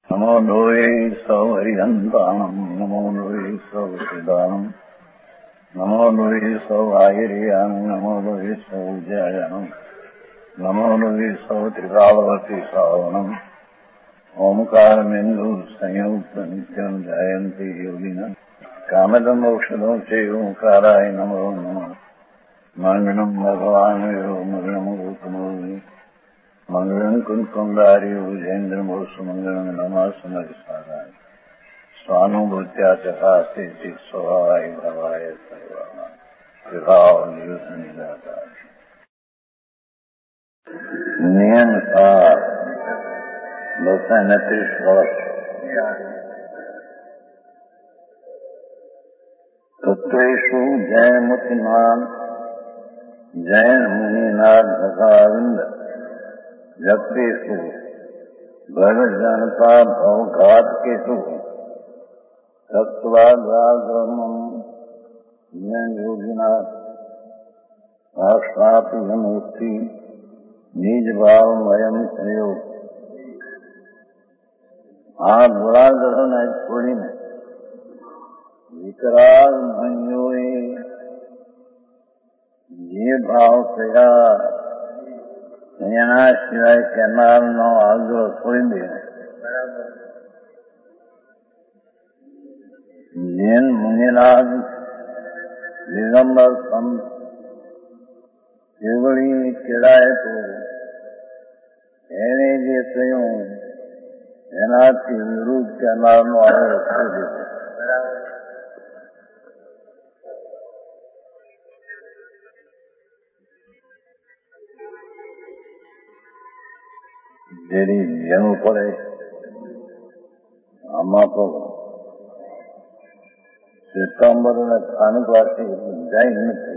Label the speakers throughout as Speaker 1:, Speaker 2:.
Speaker 1: नमो लोये सौहरिहन्ताणम् नमो लोये सौहृदानम् नमो लोये सौहायिर्यानम् नमो लोये सौज्यायानम् नमो लोये सौत्रिकालवती सावनम् ओंकारमेन्दु संयुक्त नित्यम् जायन्ति योगिनः कामदम् औषधम् चैवोंकाराय नमो नमः मङ्गलम् भगवान् यो मङ्गलम् गौतमोऽपि मंगलम् कुंकुंडारी भुजेन्द्रमो सुमंगलम् नमः समरिसाराय स्वानुभूत्या चकास्ते स्वभावाय भवाय सर्वाणाम् कृपावनिदाता नियम का 229 वर्ष तत्वेषु जयमुतिमान जैन मुनिनाथ भगाविंद जगतेषु भर जनता भवघात केतु तत्वाग्रमम् योगिना साक्षात्मूर्ति निज भावमयम् संयोग आ दुराग्रहण छोड़ीने विकराल मयोए ये भाव कया એના સિવાય કેનારનો આગ્રહ છોડી દે. જૈન મુનિનાથ દિગંબર સંત કેવળી કેળાય તો એને જે કહ્યું એનાથી વિરુદ્ધ કેનારનો આગ્રહ છોડી દીધો. જેની જેનું પડે આમાં તો શ્વેતાંબર અને સ્થાનિકવાસી જૈન નથી,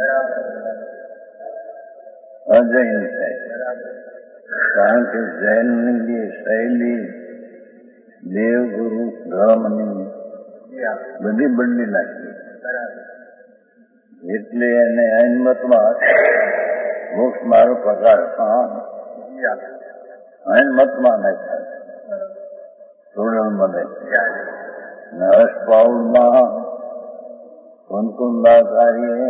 Speaker 1: અજૈન થાય. કારણ કે જૈનની જે શૈલી દેવગુરુ ધર્મની બધી બદલી નાખી. એટલે એને અહિંમતમાં મોક્ષ માર્ગ પ્રકાશમાં અહિંમતમાં નાખ્યા સુરણમને નરસપાઉલમાં કુંકુંદાચાર્યે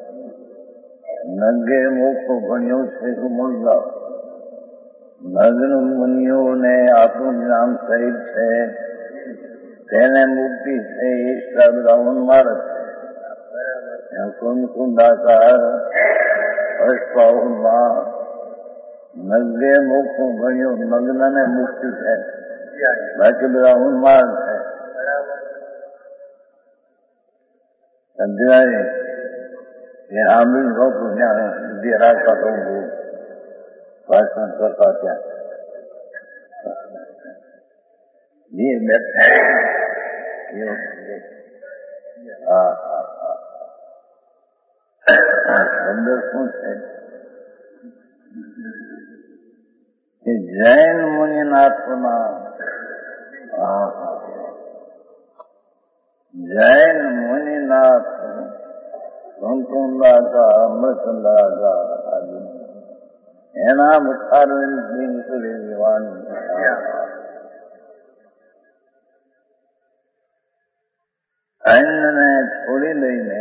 Speaker 1: નગે મોક્ષ ભણ્યો છે મૂળગાવ. નગ્ન મુનિઓને આત્મજ્ઞાન સહિત છે તેને મુક્તિ છે એ શ્રદ્ધાઉન માર્ગ છે. કુંકુંદાચાર અષ્ટપાઉલમાં નગે મોક્ષ ભણ્યો નગ્ન ને મુક્તિ છે, બાકી બધા ઉન્માદ છે. સમજાય એ આંબી નહોતું ત્યાં જે રાખતા તો ભાષણ કરતા ત્યાં બે બેઠા. હા હા હા અંદર શું છે કે જૈન મુનિનાથોના જૈન મુનિનાથ સંતુંદાકા અમૃતંદાકા આદિ એના મુખારવિંદથી નીકળી જવાની અન્નને છોડી લઈને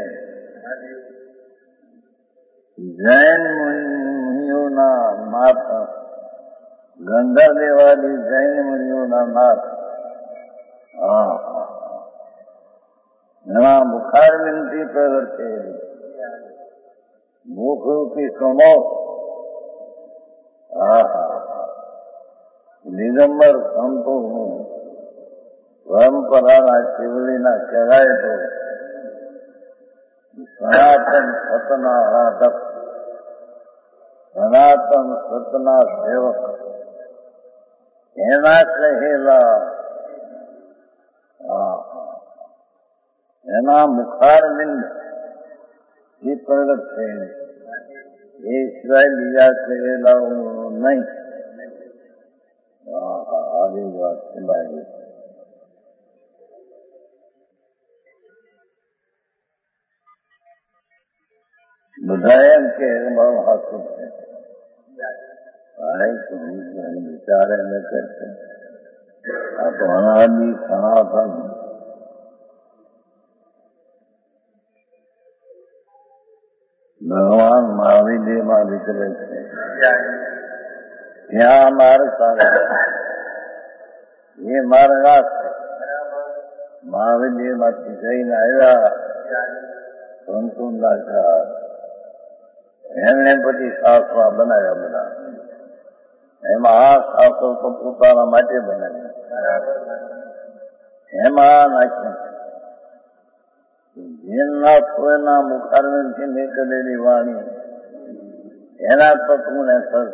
Speaker 1: જૈન મુનિઓના નાથ ગંગાદેવાદી જૈન મુનિઓના નાથ એના મુખારવિંદથી પ્રગટેલી મુખરૂપી સમો દિગંબર સંતોનું પરંપરાના શિવલીના કહેવાય તો સનાતન સતના આરાધક, સનાતન સતના સેવક એના કહેલા એના મુખારવિંદ એ પ્રગટ થયેલી. એ સિવાય બીજા કહેલાઓ નહીં. આવી વાત લાગી. બધા એમ કે બહુ હાથું છે, વિચારે ન કરશે तो अनादि सनातन भगवान महावीर में विचरे थे। यहाँ मार्ग सारा ये मार्गास महावीर માંથી જઈને આવ્યા સંતુલાચાર એમણે પછી શાસ્ત્રો બનાવ્યા બધા એમાં આ શાસ્ત્રો તો પોતાના માટે બનાવ્યા એમાં નાખ્યું જેના કોઈના મુખારવિંદથી નીકળેલી વાણી એના તત્વને સર્જ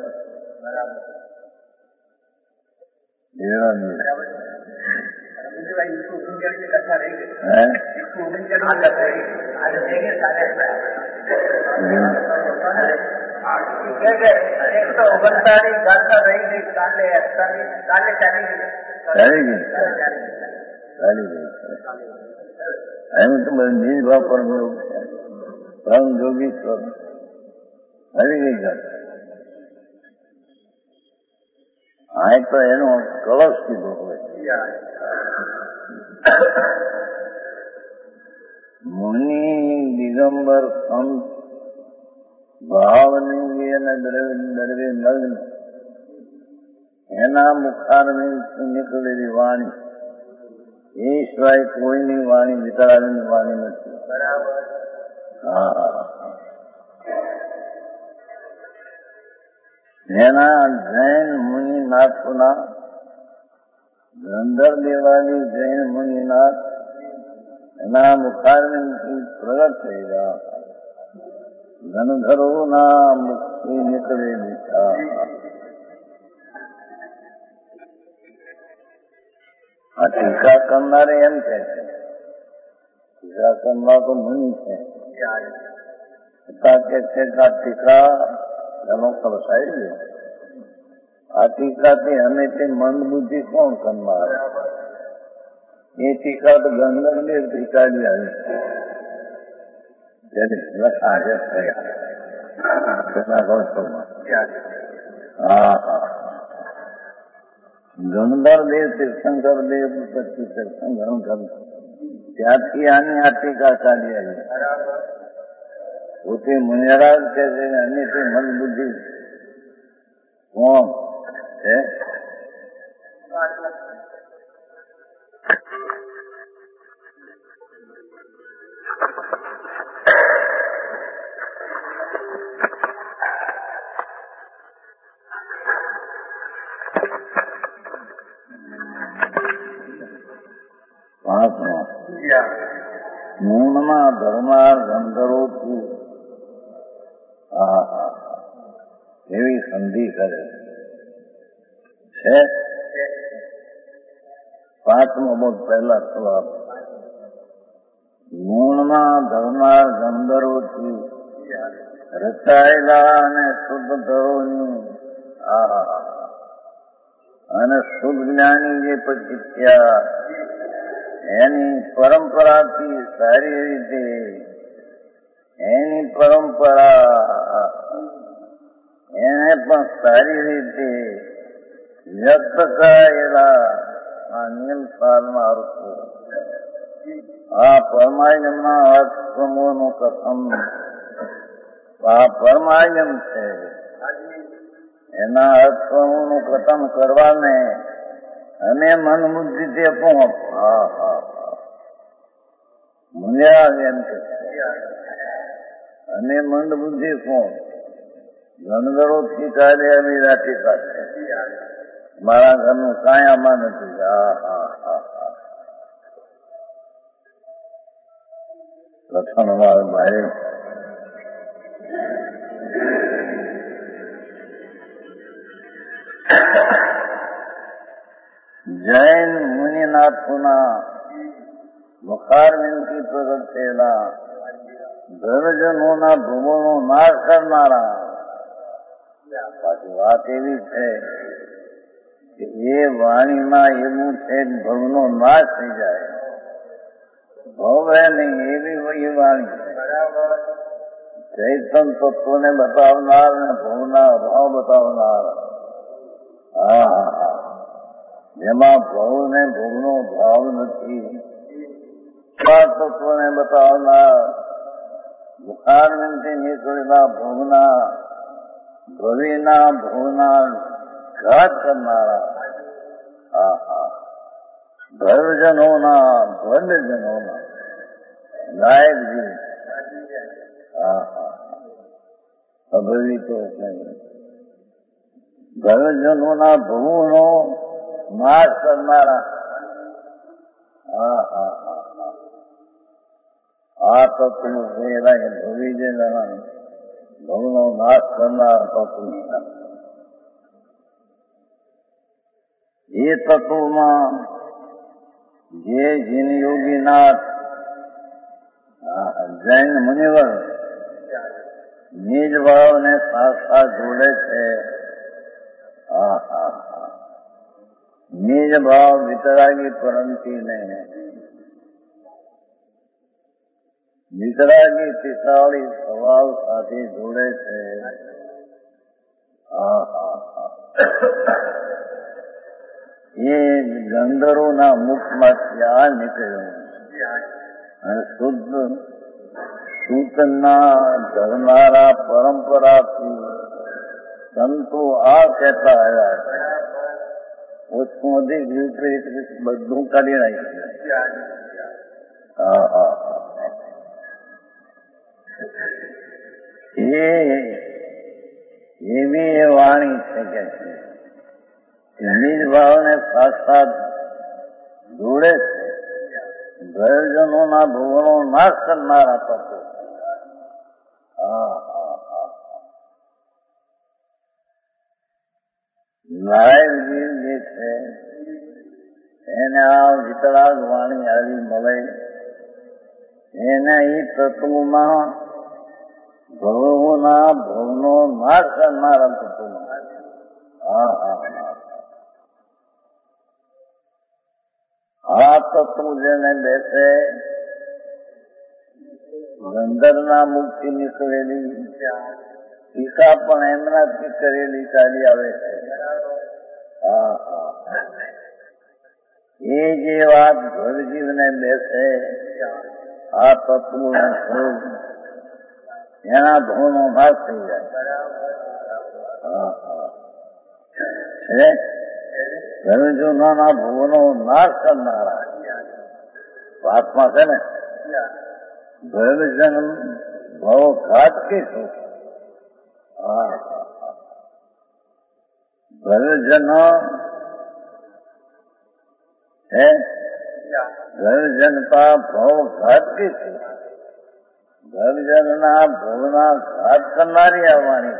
Speaker 1: એમ તો નિજ ભાવ પરમ યોગ છે પરમ યોગીશ્વર હરી ગઈ ઘર આ તો એનો કળશ કીધો હોય મુનિ દિગંબર સંત ભાવલિંગી અને દ્રવ્ય નગ્ન એના મુખારવિંદથી નીકળેલી વાણી એ સિવાય કોઈની વાણી વિતરાવીની વાણી નથી. એના જૈન મુનિનાથોના ગંધર દેવાલી જૈન મુનિનાથ એના મુખારવિંદથી પ્રગટ થયેલા ગણધરોના મુખથી નીકળેલી આ ટીકા કરનારે એમ કે છે ટીકા કરનાર તો મુનિ છે કે છે કે આ ટીકા એનો કલસાઈ ગયો આ ટીકાથી અમે તે મંદ બુદ્ધિ કોણ કરનાર એ ટીકા તો ગંધર ને ટીકાડી આવી આજે ગંધર દેવ તીર્થંકર દેવ પછી તીર્થંકર ત્યાંથી આની આ ટીકા ચાલી આવી પોતે મુનિરાજ કે છે અને તે મન બુદ્ધિ કોણ છે મૂળમાં ધર્માર ગંધર્વોથી એવી સંધિ કરે છે. પાંચમો બોધ પહેલા સવાલ મૂળમાં ધર્માર ગંધર્વોથી રચાયેલા અને શુદ્ધ ધરોની અને શુદ્ધ જ્ઞાની જે પછી થયા એની પરંપરાથી સારી રીતે એની પરંપરા એને પણ સારી રીતે વ્યક્ત કરાયેલા આ નિયમસારમાં અર્થો આ પરમાયમના અર્થ સમૂહનું કથમ આ પરમાયમ છે એના અર્થ સમૂહનું કથમ કરવાને અને મન બુદ્ધિ તે પહોંચ મુંજાજ એમ કે અને મંદ બુદ્ધિ કોણ ગણધરોથી કાર્ય આવી રાટીકા છે મારા ઘરનું કાયામાં નથી. લક્ષણ મારે ભાઈ જૈન મુનિનાથોના મુખારવિંદથી પ્રગટ થયેલા ધર્મજનોના ભૂમોનો નાશ કરનારા. પાછી વાત એવી છે કે એ વાણીમાં એવું છે ભવનો નાશ થઈ જાય ભવ હે નહીં એવી વાણી ચૈતન તત્વને બતાવનાર ને ભવના અભાવ બતાવનાર. જેમાં ભવ ને ભોગનો ભાવ નથી. આ તત્વને બતાવનાર મુખારવિંદથી નીકળેલા ભોગના ભવીના ભવના ઘાત કરનારા ભરજનોના ભડજનોના નાયકજી અભવિતો ભરજનોના ભવોનો નાશ કરનારા આ તત્વ પહેલા ભવી જેના ભવનો નાશ કરનાર તત્વ એ તત્વમાં જે જીન યોગીનાથ જૈન મુનિવર નિજ ભાવને સાક્ષાત જોડે છે. નિજ ભાવ વિતરાગી પરંતીને વિતરાગી પિતાળી સ્વભાવ સાથે જોડે છે. એ ગંધર્વોના મુખમાંથી આ નીકળ્યું અને શુદ્ધ સૂતના ધરનારા પરંપરાથી સંતો આ કહેતા આવ્યા છે. ઓછું અધિક વિપરીત બધું કાઢી નાખ્યું. એવી એ વાણી છે કે નિજ ભાવને સાક્ષાત જોડે છે. ભયજનોના ભવનો નાશ કરનારા તત્વો. નાયકજી જે છે એને આ વિતરાગ વાણી આવી મળે. એને એ તત્વોમાં ભવોના ભવનો નાશ કરનારા તત્વોમાં આ તત્વ જેને બેસે ગંધર્વના મુખથી નીકળેલી ટીકા પણ એમનાથી કરેલી ચાલી આવે છે. એ જે વાત ઘરજીવને બેસે આ તત્વો એના ભવનો નાશ થઈ જાય છે. ઘરજનોના ભવનો નાશ કરનારા વાતમાં છે ને ભયજન ભવ ઘાત કે શું ભયજન है ઘરજનતા ભવ ઘાત કે છે. ઘરજનના ભવના ઘાત કરનારી આવવાની.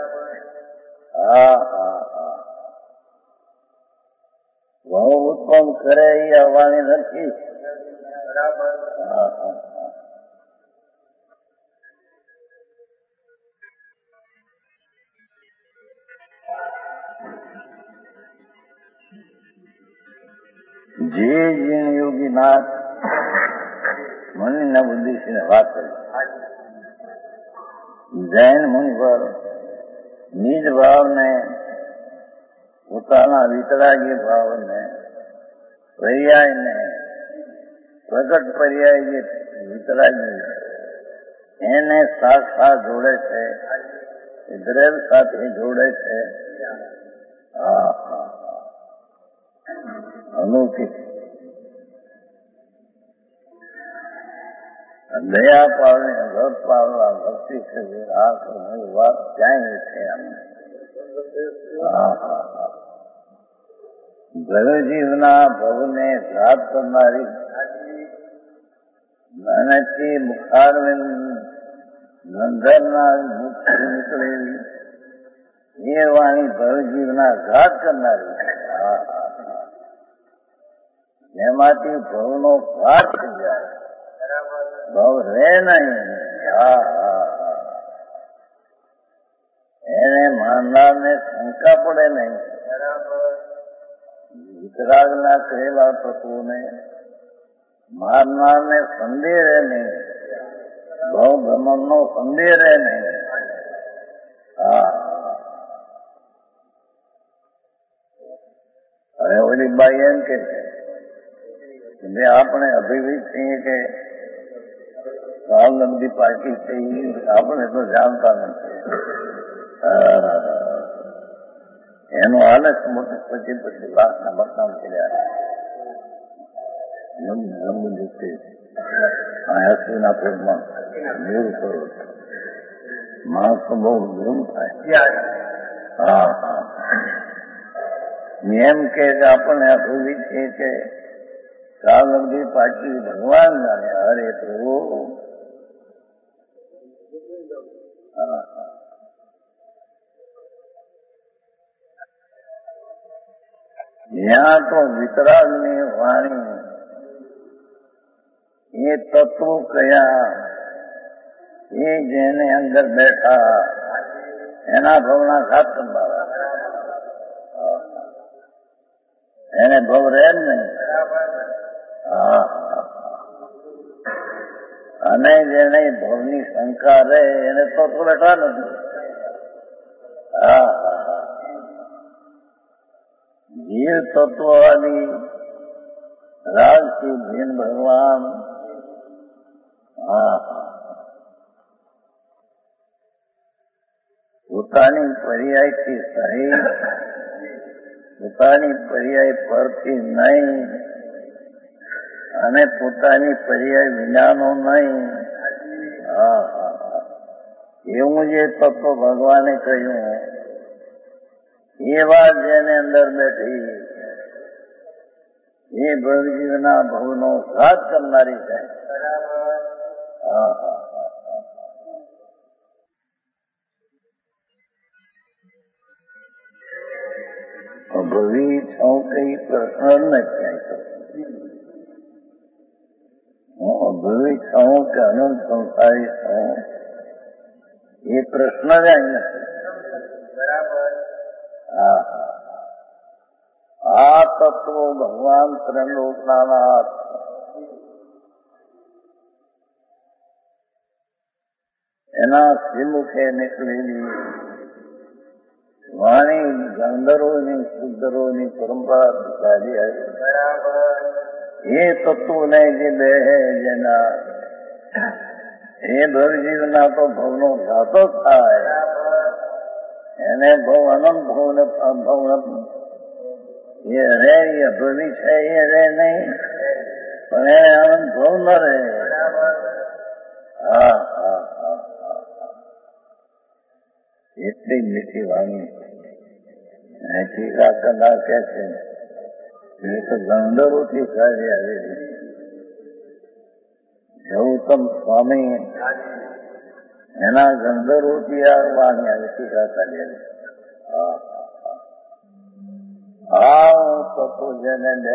Speaker 1: ભવ ઉત્પન્ન કરે એ આવવાની નથી. જે જીન યોગીનાથ મુનિના ઉદ્દેશીને વાત કરી. જૈન મુનિ પર નિજ ભાવને પોતાના વિતરાગી ભાવને પર્યાયને પ્રગટ પર્યાય જે વિતરાગી એને સાક્ષાત જોડે છે. દ્રવ્ય સાથે જોડે છે. અનૌકિક દયા પાડને રથ પાડવા ભક્તિ છે. આ વાત ક્યાંય છે. ભવજીવના ભવને ઘાત કરનારી નાનાથી મુખારવિંદ ગંધર્વના મુખથી નીકળેલી એ વાણી ભવજીવના ઘાત કરનારી. એમાંથી ભવનો ઘાત થઈ જાય. ભવ રહે નહીં. એને માનનારને શંકા પડે નહીં. વિતરાગના કહેલા તત્વોને મારનારને સંદેહ રહે નહીં. ભવ ભ્રમણનો સંદેહ રહે નહીં. હવે ઓલી બાઈ એમ કે મેં આપણે અભિભૂત છીએ કે સ્વાવલંબી પાર્ટી છે આપણે તો જાણતા નથી. એનું હાલત મોટું પછી લાખના મકાન કર્યા હસ્તિનાપુરમાં નિવૃત્ત કરું માણસો બહુ ગુમ થાય. હા હા એમ કે આપણને અભિભૂત છે કે સ્વાવલંબી પાર્ટી ભગવાન જાણે. હરે પ્રભુ ત્યાં તો વિતરાગની વાણી એ તત્વો કયા એ જેને અંદર બેઠા એના ભવના ઘાત કરનારા એને ભવ રહે જ નહીં. અને જેને ભવની શંકા રહે એને તો બેઠા નથી. જીવ તત્વવાદી રાજથી ભીન ભગવાન પોતાની પર્યાયથી સહિત પોતાની પર્યાય પરથી નહીં અને પોતાની પર્યાય વિનાનો નહીં. એવું જે તત્વ ભગવાને કહ્યું એ વાત જેને અંદર બેઠી એ ભવજીવના ભવનો ઘાત કરનારી છે. ભવી છું કઈ પ્રશ્ન જ ક્યાંય હું અભવી છું કે અનંત સંસારી છું એ પ્રશ્ન જ અહીં નથી. આ તત્વો ભગવાન ત્રણલોકના નાથ એના શ્રીમુખે નીકળેલી વાણી ગંધર્વોની શુદ્ધરોની પરંપરા ચાલી આવી. એ તત્વોને જે બે જેના એ ભવજીવના તો ભવનો ઘાતો થાય એને ભવ અનંત ભવને ભવ એ રે એ અભવી છે એ રે નહીં પણ એને અનંત ભવ ન રહે. એટલી મીઠી વાણી ટીકા કરનાર કે છે એ તો ગંધર્વોથી ચાલી આવેલી. ગૌતમ સ્વામી એના ગંધર્વોથી આ વાણી આવી ટીકા ચાલી આવી. તત્વો જેને દે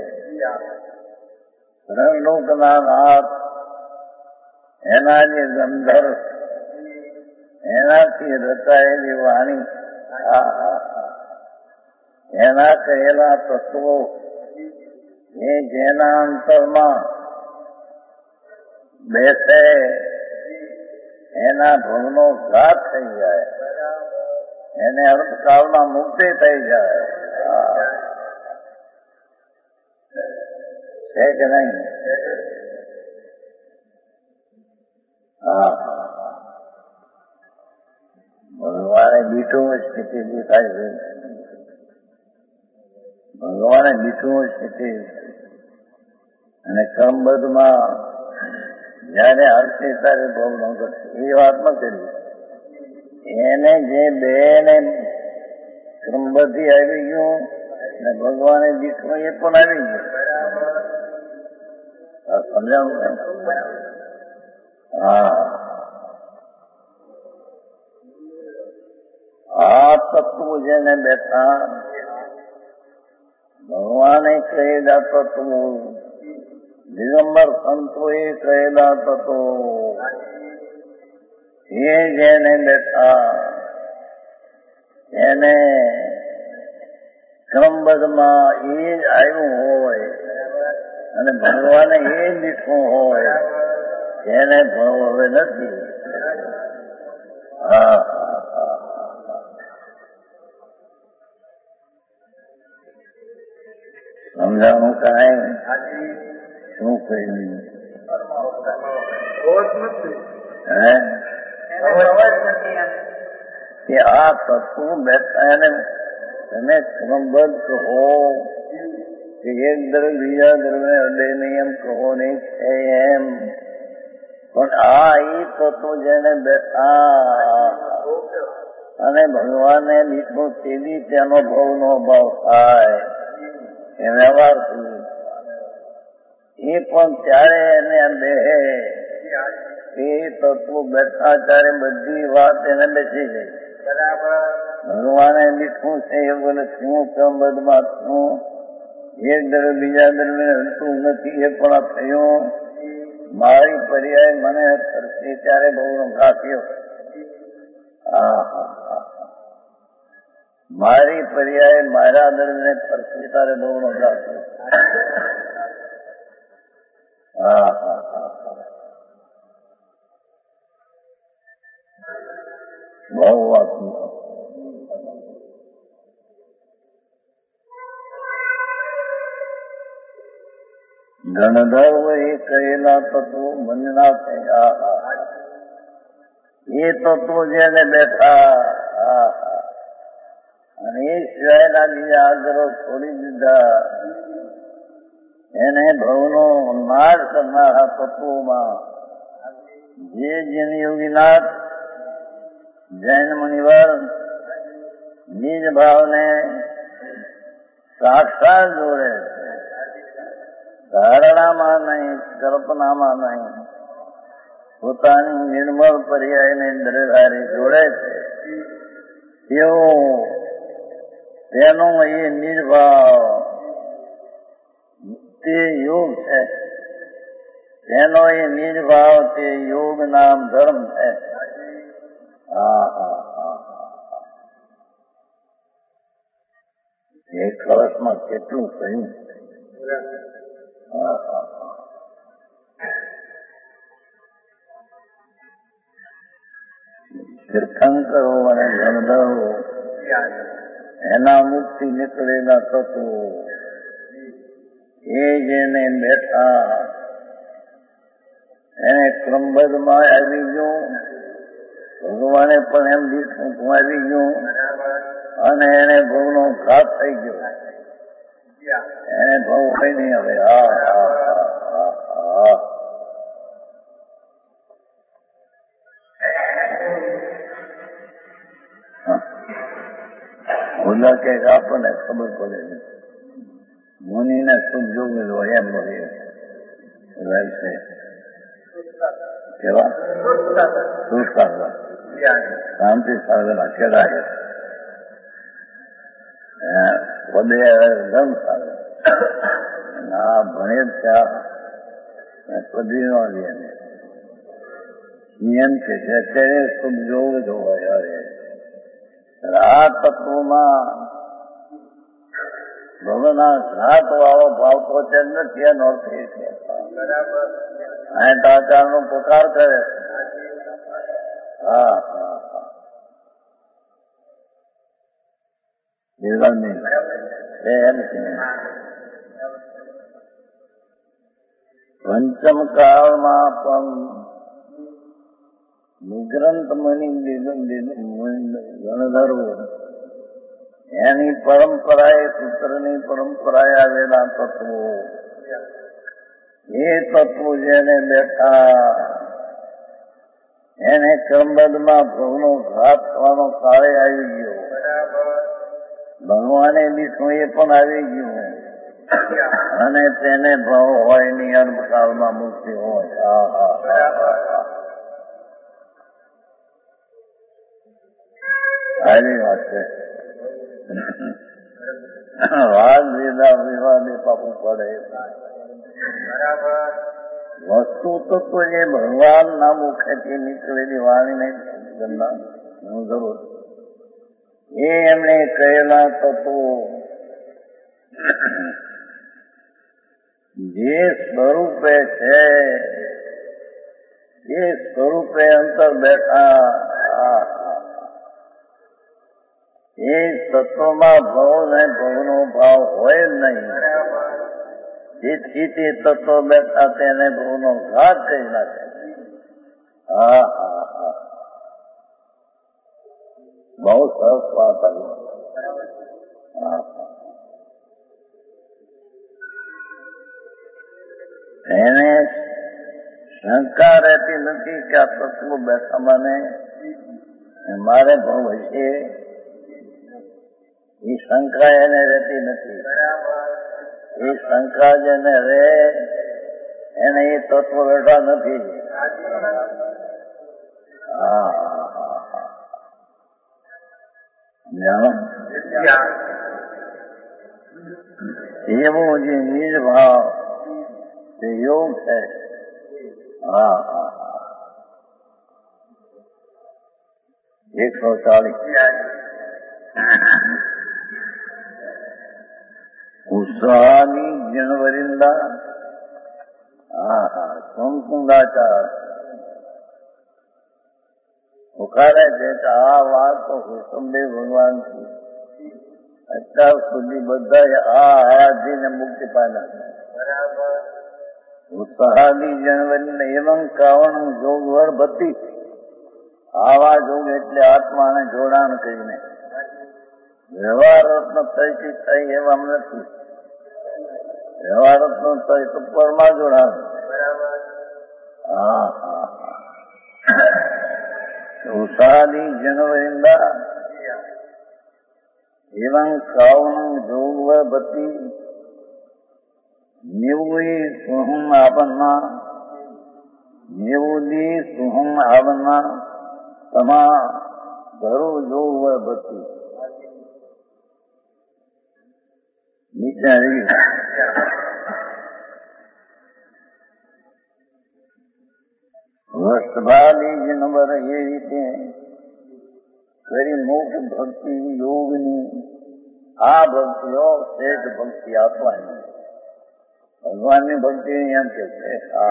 Speaker 1: ત્રણલોકના નાથ એના જે ગંધર્વ એનાથી રચાયેલી વાણી એના કહેલા તત્વો એ જેના અંતરમાં બેસે એના ભવનો ઘાત થઈ જાય એને અર્થકાળમાં મુક્તિ થઈ જાય છે કે નહીં? ભગવાને બીઠું સ્થિતિ દેખાય છે. ભગવાને બીઠું સ્થિતિ અને કર્મબદ્ધમાં જયારે હરશે ત્યારે ભોગ ન કરશે એ વાતમાં કરી. એને જે બે ને ક્રમબદ્ધી આવી ગયું અને ભગવાને દીઠું એ પણ આવી ગયું. સમજાવું? આ તત્વો જેને બેઠા ભગવાને કહેલા તત્વો દિગંબર સંતોએ કહેલા તત્વો એ જેને બેઠા એને ક્રમબદ્ધમાં એ જ આવ્યું હોય અને ભગવાને એ જ દીઠું હોય એને ભાવ હવે નથી. સમજાણું કાંઈ શું કહ્યું કે આ તત્વો બેઠા એને તમે ક્રમબદ્ધ કહો કે એક દ્રવ્ય બીજા દ્રવ્ય અડે નહીં એમ કહો નહીં છે એમ, પણ આ એ તત્વો જેને બેઠા અને ભગવાને દીઠો તેની તેનો ભાવનો અભાવ થાય એ વ્યવહાર એ પણ ત્યારે એને બે એ તત્વો બેઠા ત્યારે બધી વાત એને બેસી ગઈ. ભગવાને લીધું છે એ બોલે શું ક્રમબદ્ધમાં શું એક દ્રવ્ય બીજા દ્રવ્ય હલતું નથી એ પણ થયું. મારી પર્યાય મને કરશે ત્યારે બહુ ઘાટ્યો. મારી પર્યાય મારા દ્રવ્યને કરશે ત્યારે બહુ ઘાટ્યો. બહુ વાત ગણધર્વ એ કહેલા તત્વો મનના થયા. એ તત્વો જેને બેઠા અને એ સિવાયના બીજા આગ્રહ છોડી દીધા એને ભવનો નાશ કરનારા તત્વોમાં જે જેની યોગીનાથ જૈન મુનિવર નિજ ભાવને સાક્ષાત જોડે છે, ધારણામાં નહીં, કલ્પનામાં નહીં, પોતાની નિર્મળ પર્યાયને દ્રઢારી જોડે છે. તેનો એ નિર્ભાવ તે યોગ છે. તેનો એ નિર્ભાવ તે યોગ નામ ધર્મ છે. એક કળશમાં કેટલું કહ્યું. તીર્થંકરો અને ગણધરો એના મુક્તિ નીકળેલા તત્વો એ જેને બેઠા એને ક્રમબદ્ધમાં આવી ગયું. ભગવાને પણ એમ દીઠું આવી ગયું અને એને ભવનો ઘાત થઈ ગયો. એને ભવ કઈ નહીં હવે. ઓલા કે આપણને ખબર પડે છે મુનિને શુભ જોગેલ હોય એમ બોલીએ છે કેવા સુખ સાગર શાંતિ સાગર અકેલા પદે ધમ સાગર આ ભણે ત્યાં પદવી નો લે નિયમ છે અત્યારે શુભ જોગ જોવાય. આ તત્વમાં ભગવાનના ઘાત વાળો ભાવ તો છે નથી એનો અર્થ એ છે. અહીં દાચાર નો પુકાર કરે. પંચમ કાળમાં પણ નિગ્રંથ મની ગણધર્વો એની પરંપરાએ સૂત્રની પરંપરાએ આવેલા તત્વો એ તત્વો જેને બેઠા એને ક્રમબદ્ધમાં ભવનો ઘાત થવાનો કાળે આવી ગયો. ભગવાને દીઠું એ પણ આવી ગયું અને તેને ભાવ હોય ની અર્ધકાળમાં મુક્તિ હોય. આવી વાત છે. વાદ વિવાદે પાપું પડે. વસ્તુ તત્વ જે ભગવાનના મુખેથી નીકળેલી વાણીને જરૂર એ એમણે કહેલા તત્વો જે સ્વરૂપે છે એ સ્વરૂપે અંતર બેઠા એ તત્વમાં ભવ ને ભવનો ભાવ હોય જ નહીં. ચિત્તી તત્વો બેઠા તેને ભવનો ઘાત કરી નાખે. હા હા હા, બહુ સરસ વાત આવી. હા, એને શંકા રહેતી નથી કે આ તત્વો બેઠા મને મારે ભવ હશે, એ શંકા એને રહેતી નથી. એ શંકા જેને રહે એને એ તત્વો બેઠા નથી. હા હા હા હા, એવો જે નિજ ભાવ તે યોગ છે. હા હા હા, 140. ઉત્સાહની જનવરિંદા. હા હા, સોમકુંડાચાર પુકારે છે કે આ વાત તો હુકમદેવ ભગવાન થી અત્યાર સુધી બધા આ આરાધીને મુક્તિ પામ્યા. ઉત્સાહની જનવરિંદા એવં કાવણ જોગવર બધી. આવા જોગ એટલે આત્માને જોડાણ કરીને વ્યવહારત્ન તરીકે થઈ એવા નથી. વ્યવહારત્ન તરીકે પરમાં જોડાણ. હા હા હા, ઉષાદી જનવરિંદા એવં કાવણ જોગવ બતી નિવૃઈ સુહમ આવના નિવૃદી સુહમ આવના તમા ધરું જોગવ બતી. વિચારી વસ્તભાલી જનવર એ રીતે કરી મુખ ભક્તિ યોગની. આ ભક્તિઓ શ્રેષ્ઠ ભક્તિ આપવાની. ભગવાનની ભક્તિ એમ કે છે.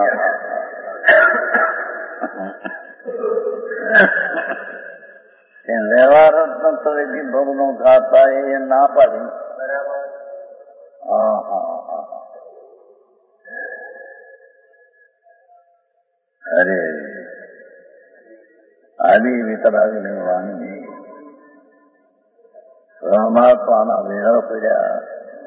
Speaker 1: વ્યવહાર તરીકે ભગનો ગાતા એ ના પાડી. હા હા હા, અરે આદિ વિતરાગની વાણી પરમાત્માના વેળ પડ્યા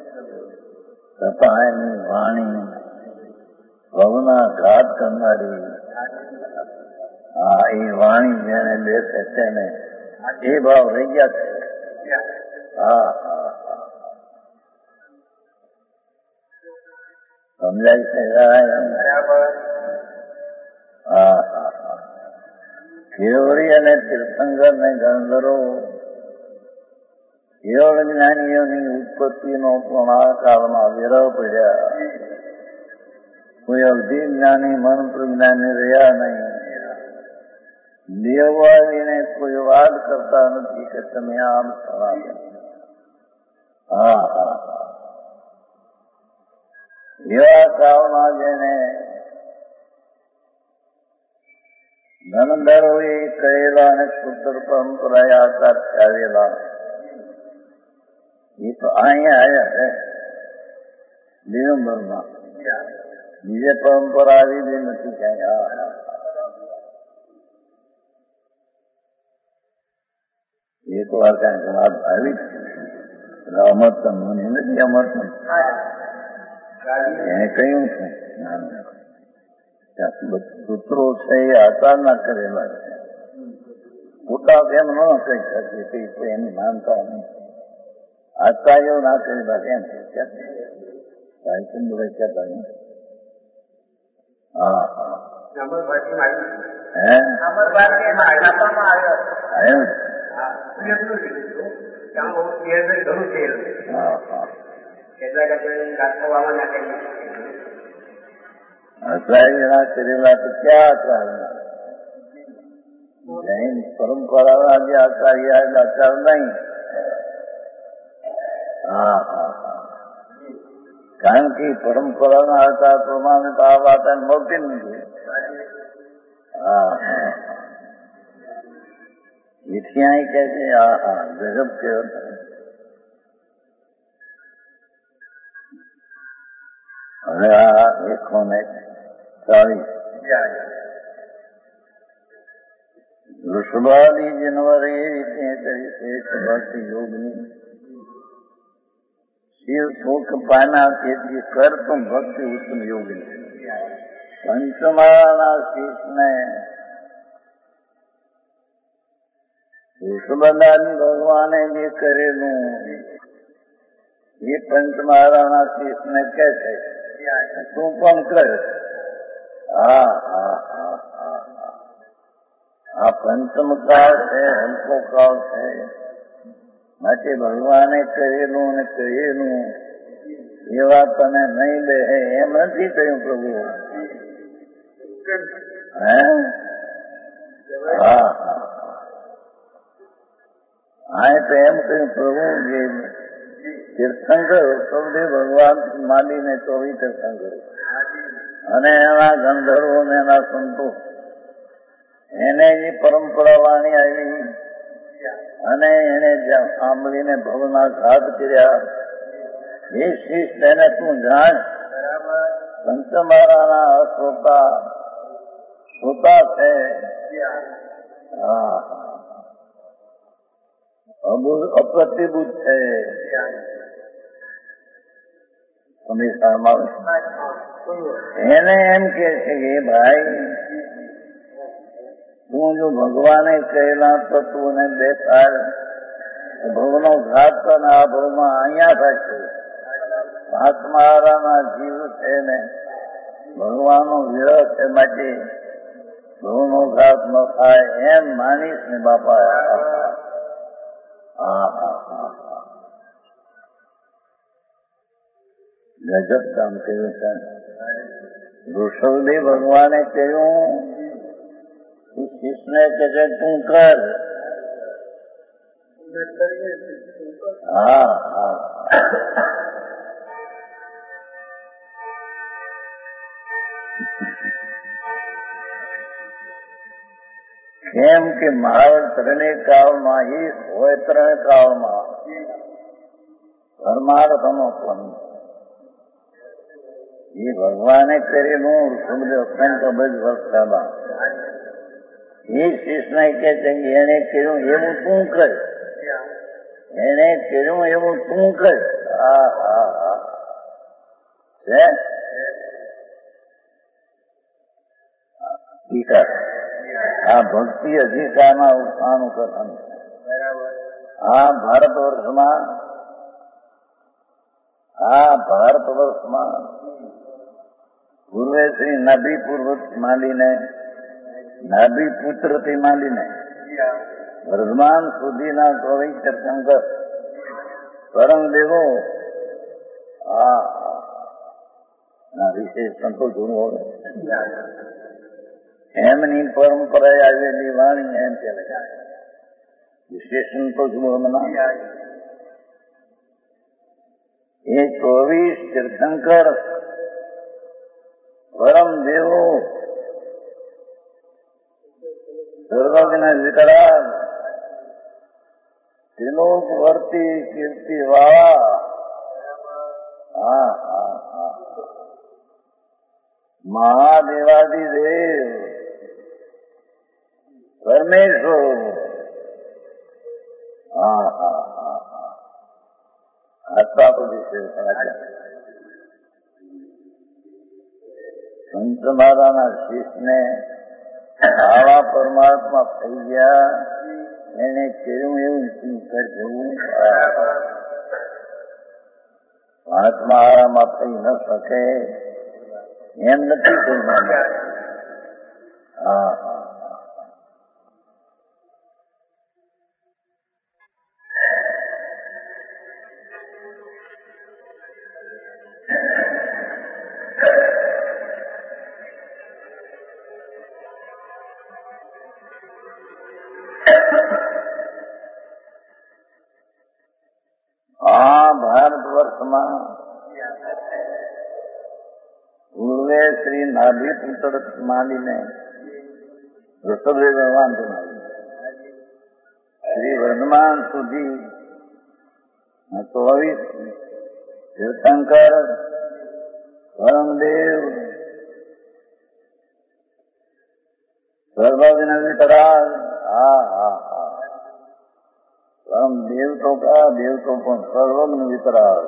Speaker 1: છતાં એની વાણી ભવના ઘાત કરનારી. હા, એ વાણી જેને બેસે તેને એ ભાવ રહી ગયા છે. હા હા હા, સમજાય છે. હા હા હા, કેવડી અને તીર્થંકર ને ગંધર્વો કેવળ જ્ઞાનીઓની ઉત્પત્તિનો પણ આ કાળમાં વિરહ પડ્યા. કોઈ અવધિ જ્ઞાની મન પ્રજ્ઞાની રહ્યા નહીં. દેવો આવીને કોઈ વાત કરતા નથી કે તમે આમ સવાલ. હા હા હા, એવા કાળમાં જેને ગંધર્વોએ કહેલા અને સૂત્ર પરંપરાએ આકાર આવેલા એ તો અહીંયા આવ્યા છે દિગંબરમાં. બીજે પરંપરા આવી બી નથી ક્યાંય. એક વાર કાંઈક વાત આવી અમરતન મુનિ નથી. અમરતન એને કહ્યું છે સૂત્રો છે એ આચારના કરેલા છે. ખોટા એમ ન કહી શકે કે એની માનતા નહીં. આચાર્યો ના કરેલા કેમ ભાઈચંદ કહેતા નહીં. હા હા, આચાર્યના કરેલા તો ક્યાં આચાર્ય? જૈન પરંપરાના જે આચાર્ય આચાર નહીં. હા હા હા, કારણ કે પરંપરાના આચાર પ્રમાણે તો આ વાત મળતી નથી. હા હા, એથી અહીં કહે છે. હા હા, ગજબ કહેવાય. હવે આ 140 વૃષભાદી જનવરી એ રીતે ભક્તિ યોગની શિવ સુખ પાના તેથી કર તું ભક્તિ ઉત્તમ યોગની પંચમાળાના શીશને વૃષભદાની ભગવાને જે કરેલું એ પંચમહારાના શીશને કે છે તું પણ કર. હા હા હા હા આ પંચમ કાળ છે, હલકો કાળ છે, માટે ભગવાને કરેલું ને કહેલું એવા તને નહીં લે એમ નથી કહ્યું પ્રભુ. હે હા હા તો એમ કહ્યું પ્રભુ જે તીર્થંકર સૌથી ભગવાન માંડીને 24 તીર્થંકર અને એના ગંધર્વો ને એના સંતો એને એ પરંપરા વાણી આવી અને એને સાંભળીને ભવના ઘાત કર્યા. એ શીશ તેને તું જાણ પંચમારાના અશ્રોતા શ્રોતા છે. હા અપ્રતિભૂત છે. એને એમ કે છે કે ભાઈ તું જો ભગવાને કહેલા તત્વોને બેસાડ ભવનો ઘાત અને આ ભવમાં અહીંયા થશે. આત્મારાના જીવ છે ને ભગવાનનો વિરહ છે માટે ભવનો ઘાત ન થાય એમ માનીશ ને બાપા. ગજબ કામ કર્યું છે. ઋષભદેવ ભગવાને કહ્યું શિષ્યને કે છે તું કર. હા હા કેમ કે મારા ત્રણેય કાળમાં એ હોય, ત્રણ કાળમાં પરમાર્થનો પણ એ ભગવાને કરેલું ઋષભદેવ અત્યંત અબજ વર્ષ પહેલા એ શિષ્યને કે છે કે એને કર્યું એવું તું કર. એને કર્યું એવું તું કર. હા હા હા છે ટીકા. આ ભક્તિ અધિકારના ઉત્સાહનું કથન. આ ભારત વર્ષમાં પૂર્વે શ્રી નાભી પૂર્વક માંડીને નાભી પુત્રથી માંડીને વર્ધમાન સુધીના 24 તીર્થંકર પરમ દેવો આ વિશેષ સંતોષ ગુણ એમની પરંપરા આવેલી વાણી એમ કહેવાય વિશેષ સંતોષ ગુણ. એ 24 તીર્થંકર પરમ દેવો સર્વજ્ઞ વિતરાગ ત્રિલોક વર્તી કીર્તિ વાળા મહાદેવાદિદેવ પરમેશ્વર આત્મા પંચમારાના શીશને આવા પરમાત્મા થઈ ગયા. એને કેવું એવું કરવું આત્મા આરામાં થઈ ન શકે એમ નથી કહ્યું. હા ભારત વર્ષમાં પૂર્વે શ્રી નાભી પુત્ર માંડીને ઋષભદેવ ભગવાન શ્રી વર્ધમાન સુધી 24 તીર્થંકર પરમદેવ સર્વજ્ઞ વિતરાગ. પરમ દેવ તો દેવ તો પણ સર્વજ્ઞ વિતરાગ,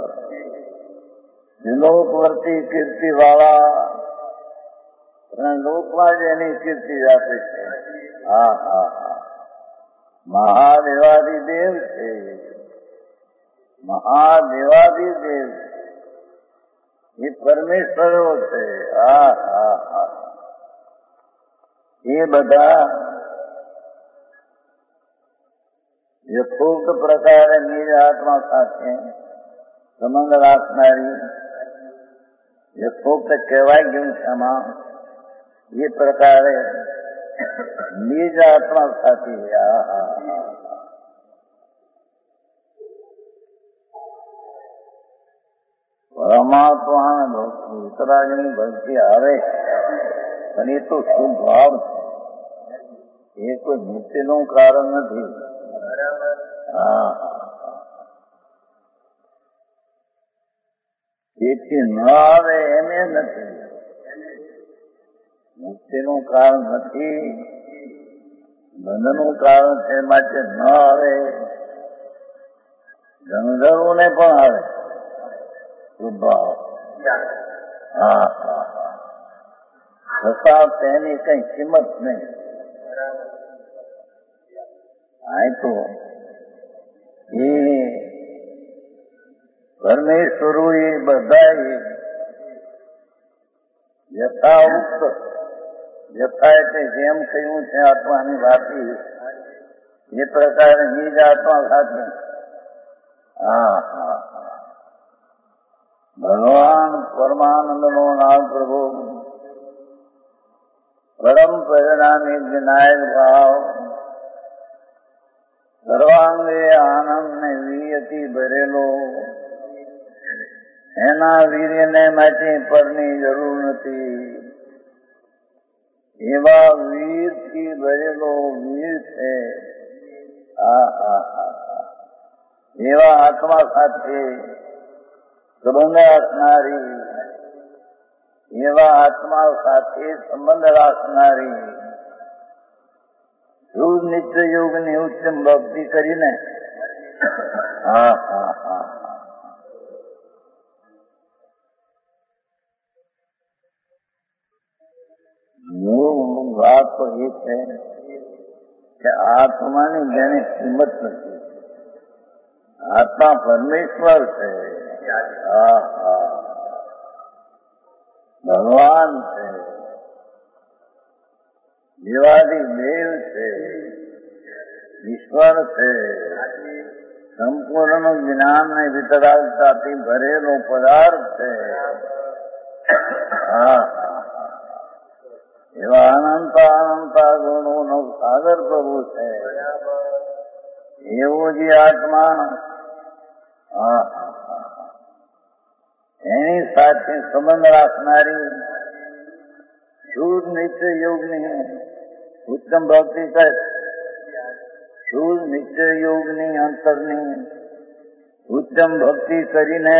Speaker 1: લોકવર્તી કીર્તિ વાળા અને લોકમાં જ એની કીર્તિ આપે છે. મહાદેવાદિદેવ છે, મહાદેવાદિદેવ એ પરમેશ્વરો છે. એ બધા યથોક્ત પ્રકારે નિજ આત્મા સાથે સંબંધ રાખનારી, યથોક્ત કહેવાય ગયું ક્ષમા, એ પ્રકારે નિજ આત્મા સાથે પરમાત્મા વિતરાગની ભક્તિ આવે. અને એ તો શુભ ભાવ છે, એ કોઈ નિત્યનું કારણ નથી. તેથી ન આવે એમ એ નથી, મુક્તિનું કારણ નથી, બંધનું કારણ છે, માટે ન આવે. ગંધર્વોને પણ આવે શુભાવ. છતાં તેની કઈ કિંમત નહીં. આ તો એ પરમેશ્વરો એ બધા યથાઉક્ત, યથા એટલે જેમ કહ્યું છે આત્માની વાતી, એ પ્રકારે નિજ આત્મા સાથે ભગવાન પરમાનંદનો નામ પ્રભુ પરમ પરિણામી વિનાયક ભાવ સર્વાંગે આનંદ ને વીર્યથી ભરેલો, એના વીર્યને માટે પરની જરૂર નથી. એવા વીરથી ભરેલો વીર છે. એવા આત્મા સાથે સંબંધ રાખનારી, એવા આત્મા સાથે સંબંધ રાખનારી, શુદ્ધ નિત્ય યોગની ઉત્તમ ભક્તિ કરીને મૂળ વાત તો એ છે કે આત્માની જેની કિંમત નથી. આત્મા પરમેશ્વર છે, ભગવાન છે, દેવાદી દેવ છે, ઈશ્વર છે, સંપૂર્ણ જ્ઞાન ને વિતરાગતાથી ભરેલો પદાર્થ છે. એવા અનંતા ગુણોનો સાગર પ્રભુ છે. એવો જે આત્મા એની સાથે સંબંધ રાખનારી, શુદ્ધ નિત્ય યોગની ઉત્તમ ભક્તિ કરે, શુદ્ધ નિત્ય યોગની અંતરની ઉત્તમ ભક્તિ કરીને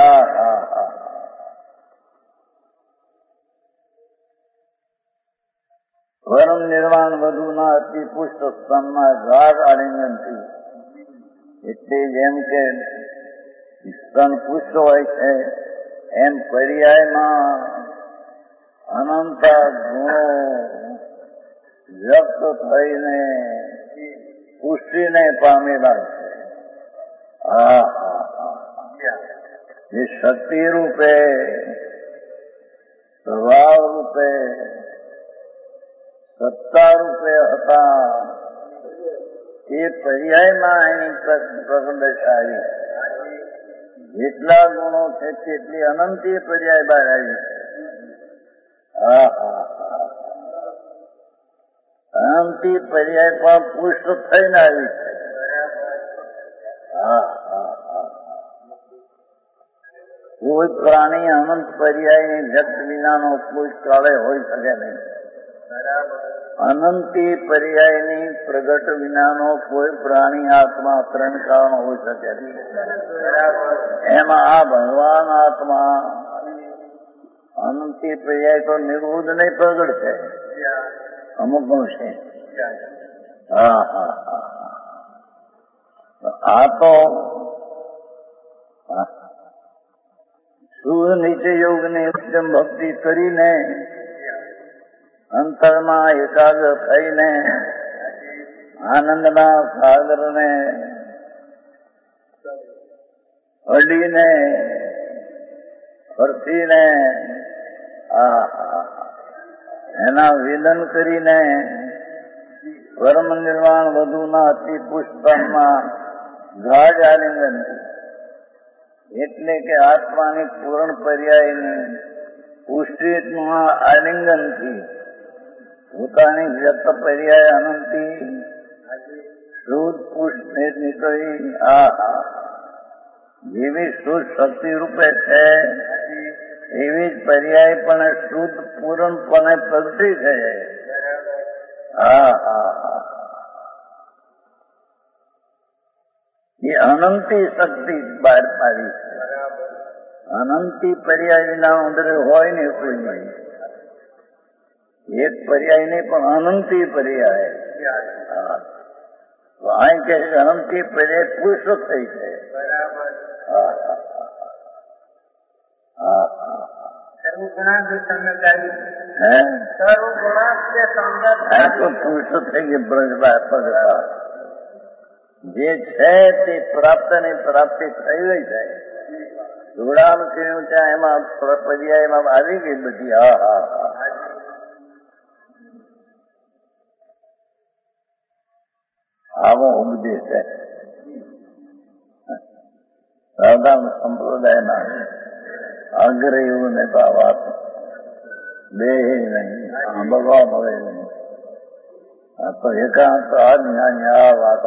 Speaker 1: પરમ નિર્વાણ વધુના અતિ પુષ્ટ સ્તંભના ગાઢ આલિંગનથી, એટલે જેમ કે સ્તન પુષ્ટ હોય છે એમ પર્યાયમાં અનંત ગુણો વ્યક્ત થઈને પુષ્ટિને પામેલા છે. એ શક્તિ રૂપે, સ્વભાવ રૂપે, સત્તા રૂપે હતા, એ પર્યાયમાં એની પ્રગટ આવી. જેટલા ગુણો છે તેટલી અનંતી પર્યાય બહાર આવી છે. અનંતી પર્યાય પણ પુષ્ટ થઈને આવી છે. કોઈ પ્રાણી અનંત પર્યાયની વ્યક્ત વિનાનો કોઈ કાળે હોઈ શકે નહીં. અનંતી પર્યાયની પ્રગટ વિનાનો કોઈ પ્રાણી આત્મા ત્રણ કારણ હોઈ શકે નહીં. એમાં આ ભગવાન આત્મા અનંતી પર્યાય તો નિર્બુદ્ધ નહીં પ્રગટ છે અમુકનું છે. હા હા હા આ તો શુદ્ધ નીચે યોગની ઉત્તમ ભક્તિ કરીને અંતરમાં એકાગ્ર થઈને આનંદના સાગરને અડીને ફરતીને એના વેદન કરીને પરમ નિર્વાણ વધુના અતિ પુષ્પમાં ગાઢ આલિંગન એટલે કે આત્માની પૂર્ણ પર્યાયની પુષ્ટિના આલિંગનથી પોતાની વ્યક્ત પર્યાય અનંતી શુદ્ધ પુષ્ટ નીકળી જેવી શુદ્ધ શક્તિ રૂપે છે એવી જ પર્યાય પણ શુદ્ધ પૂર્ણપણે પ્રગટી છે. એ અનંતી શક્તિ બહાર પાડી છે. અનંતી પર્યાય વિના અંદર હોય ને કોઈ નહીં. એક પર્યાય નહીં પણ અનંતી પર્યાય. અહીં કે અનંતી પર્યાય પુરુષ થઈ છે. પુરુષો થઈ ગયા. જે છે તે પ્રાપ્ત ની પ્રાપ્તિ થઈ ગઈ છે. જોડાણ થયું ત્યાં એમાં પર્યાયમાં આવી ગઈ બધી. આવો ઉપદેશ છે સાધારણ સંપ્રદાયના અગ્રયોને તો આ વાત બે નહીં સાંભળવા મળે નહીં. આ તો એકાંત અજ્ઞાની આ વાત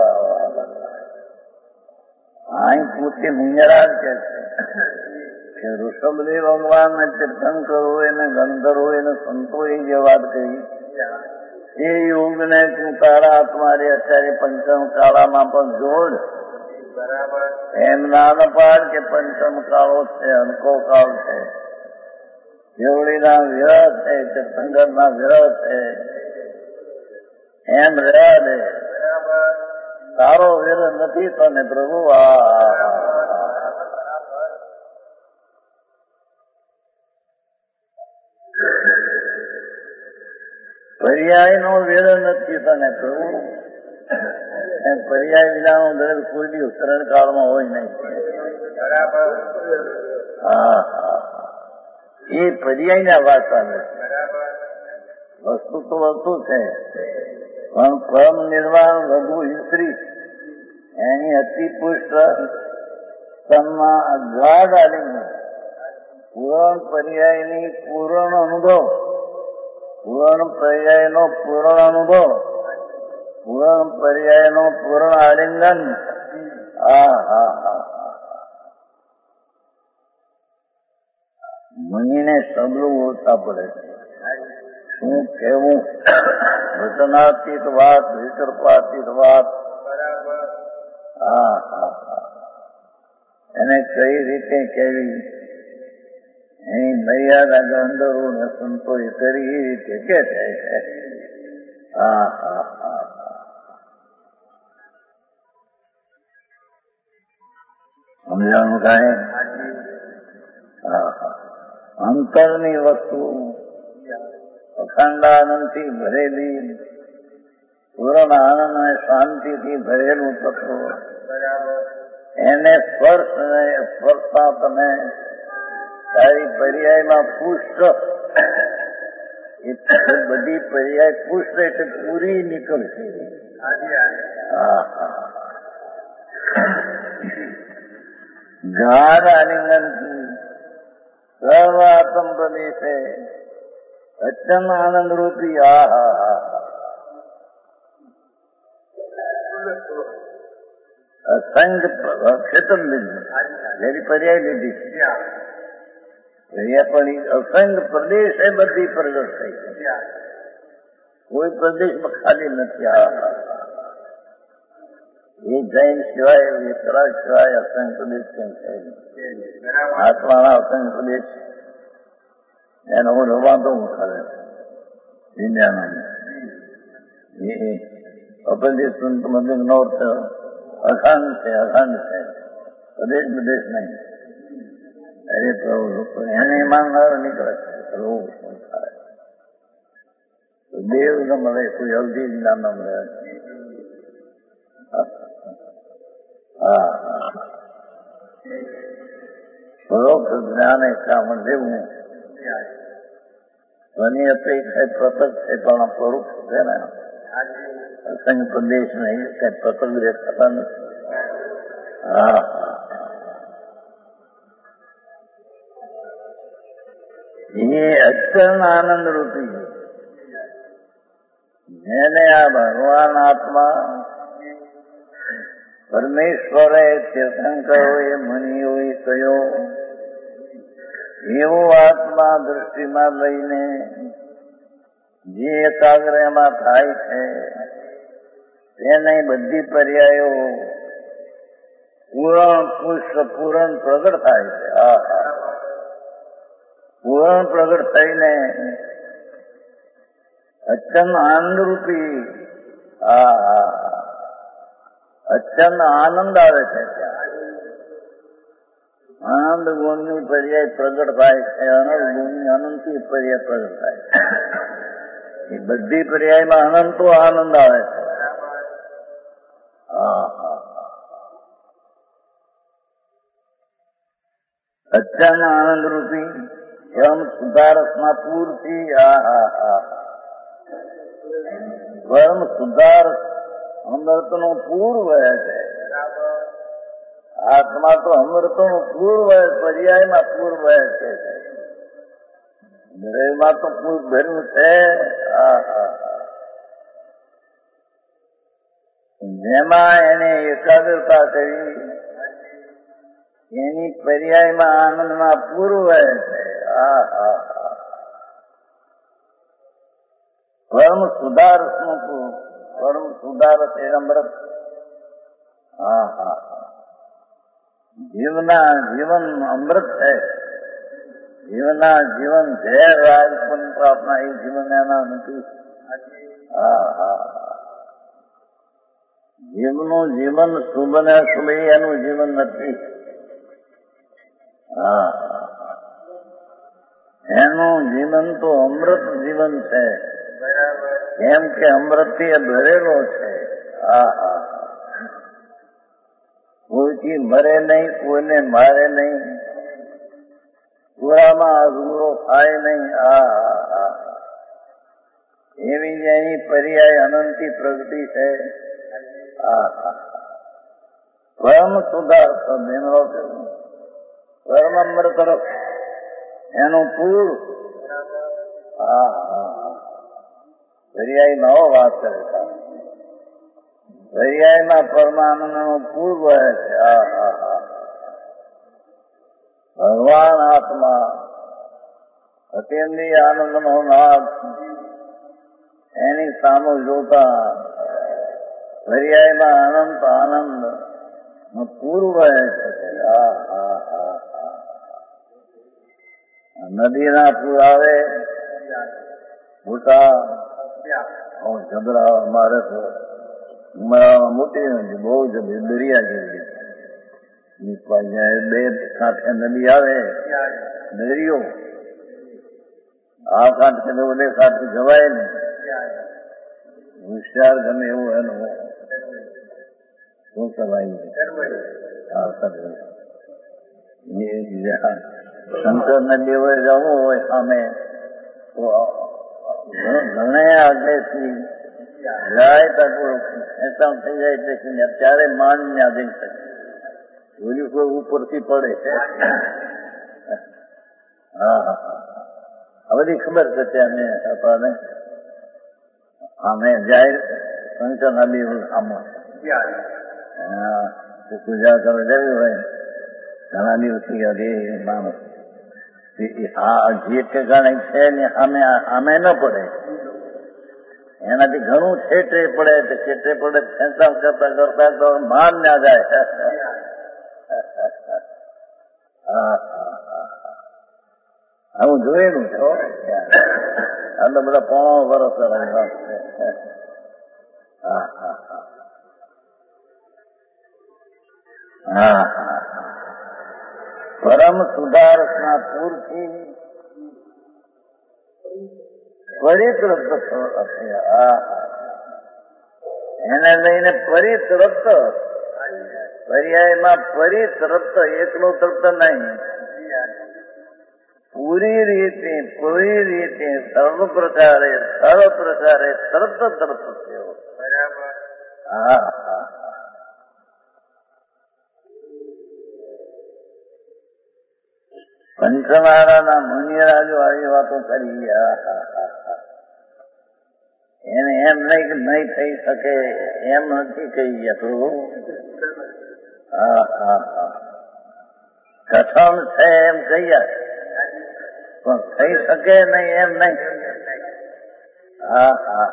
Speaker 1: અહીં પૂછી મુંજરા કે છે કે ઋષભદેવ ભગવાનને તીર્થંકરો એને ગંધર્વો એને સંતોએ જે વાત કહી એ યોગને તું તારા આત્મારી અત્યારે પંચમ કાળામાં પણ જોડ. એમ ના પાડ કે પંચમ કાળો છે અનકો કાળ છે કેવડીના વિરહ છે તીર્થંકરના વિરહ છે એમ રહ્યા દે. તારો વિરહ નથી તને પ્રભુ. પર્યાય નો વેળ નથી તને પ્રભુ. પર્યાય વિનાનું દરેક કોઈ દિવસ સરળ કાળમાં હોય નહીં. એ પર્યાયના વાત ચાલે છે. વસ્તુ તો વસ્તુ છે પણ પરમ નિર્વાણ વધુ ઈશ્રી એની અતિ પુષ્ટ તનમાં અગાધ આલિંગન પૂર્ણ પર્યાયની પૂર્ણ અનુભવ પૂર્ણ પર્યાયનો પૂર્ણ અનુભવ પૂર્ણ પર્યાયનો પૂર્ણ આલિંગન. મુનિને સબલું બોલતા પડે છે. શું કહેવું? વચનાતીત વાત વિકલ્પાતીત વાત. એને કઈ રીતે કેવી એની મર્યાદા ગંધર્વો ને સંતોએ કરી એ રીતે કે થાય છે. સમજાણું કાંઈ? અંતરની વસ્તુ અખંડ આનંદથી ભરેલી પૂર્ણ આનંદ અને શાંતિથી ભરેલું તત્વ એને સ્પર્શતા તમે તારી પર્યાયમાં પુષ્ટ એ બધી પર્યાય પુષ્ટ એટલે પૂરી નીકળશે. ગાઢ આલિંગનથી સર્વ આત્મ પ્રદેશે અત્યંત આનંદ રૂપી. અસંગ ક્ષેત્ર લીધું જેની પર્યાય લીધી પર્યાય પણ અસંગ પ્રદેશ એ બધી પ્રગટ થઈ. કોઈ પ્રદેશમાં ખાલી નથી. એ જૈન સિવાય વિતરાગ સિવાય અસંગ પ્રદેશ કેમ છે? આત્માના અસંગ પ્રદેશ એનો રવાતો કરે વિજ્ઞાન અપદેશ મંદિર નોર્થ અખંડ છે પ્રદેશ પ્રદેશ નહીં. અરે પ્રભુ લોકો એને માનનારો નીકળે છે. રોગ થાય દેવ ન મળે, કોઈ અવધિ ના ન મળે. પરોક્ષ જ્ઞાન કામ લેવું સ્વની અપેક્ષા પ્રતક છે, પણ પરોક્ષ છે ને અસંગ પ્રદેશ નહીં, કઈ પ્રતક દેખાતા નથી. એ અક્ષર આનંદ રૂપી જેને આ ભગવાન આત્મા પરમેશ્વરે તીર્થંકરોએ મુનિઓએ કહ્યો એવો આત્મા દૃષ્ટિમાં લઈને જે એકાગ્ર એમાં થાય છે તેને બધી પર્યાયો પૂરણ પુષ્પ પૂરણ પ્રગટ થાય છે. પૂરણ પ્રગટ થઈને અચંદ આનંદરૂપી અચંદ આનંદ આવે છે. આનંદ ગુણની પર્યાય પ્રગટ થાય છે, અનંત ગુણની અનંતી પર્યાય પ્રગટ થાય છે. એ બધી પર્યાયમાં અનંતો આનંદ આવે છે. અચંદ આનંદ રૂપી પરમ સુધારસના પૂરથી પરમ સુધારસ અમૃતનું પૂર વહે છે. આત્મા તો અમૃતનું પૂર વહે, પર્યાયમાં પૂર વહે છે. દરેકમાં તો પૂર ભર્યું છે. જેમાં એને એકાગ્રતા કરી એની પર્યાયમાં આનંદમાં પૂર વહે છે. પરમ સુધારસ નું પૂર, પરમ સુધારસ એ અમૃત. જીવન અમૃત છે. જીવના જીવન ઝેર રાજપુન પ્રાપ્તના એ જીવન એના નથી. જીવનું જીવન શુભ ને શુભ એનું જીવન નથી. એનું જીવન તો અમૃત જીવન છે. કેમ કે અમૃત થી ભરેલો છે. કોઈથી મરે નહીં, કોઈને મારે નહીં, પૂરામાં અધૂરો થાય નહીં. એવી જ એની પર્યાય અનંતી પ્રગતિ છે. પરમ સુધાર પરમ અમૃત તરફ એનું પૂર. પર્યાય નવો વાત કરે છે. પર્યાયમાં પરમાનંદ નું પૂર વહે છે. ભગવાન આત્મા અતિન્દ્રિય આનંદ નો નાદ એની સામે જોતા પર્યાયમાં અનંત આનંદ નું પૂર વહે છે. નદીના પૂર આવે મોટા જબરા મારે તો ઉમરામાં મોટી નથી, બહુ જ દરિયા જેવી. બે કાંઠે નદી આવે, દરિયો આ કાંઠે ઓલે કાંઠે જવાય ને. હોશિયાર ગમે એવું એનું શું કહેવાય, શંકર નદી હોય જવું હોય સામે તો ઘણા આગળથી જાય તકો ખેંચાણ થઈ જાય એટલે અત્યારે માંડ ને આધીન શકે. ઓલી કોઈ ઉપરથી પડે છે. આ બધી ખબર છે ત્યાં આપણને. અમે જાય શંકર નદી આમાં પૂજા કરવા જવી હોય ઘણા દિવસથી હજી માણસ જે ઠેકાણે છે ને અમે ન પડે, એનાથી ઘણું છેટે પડે. છેટે પડે ખેંચાણ કરતા કરતા તો માન ના જાય. હું જોયેલું છો આ તો બધા 95 વર્ષ છે. હા હા હા હા હા પરમ સુધારકના પૂરથી પરિતૃપ્ત થયા. એને લઈને પરિતૃપ્ત, પર્યાયમાં પરિતૃપ્ત, એકલો તૃપ્ત નહીં, પૂરી રીતે સર્વ પ્રકારે તરત થયો. હા હા પંચમહારાના મુનિરાજો આવી વાતો કરી. એને એમ નહીં કે નહીં થઈ શકે, એમ નથી કહી શકતું. હા હા હા કથમ છે એમ કહીએ પણ થઈ શકે નહીં એમ નહીં. હા હા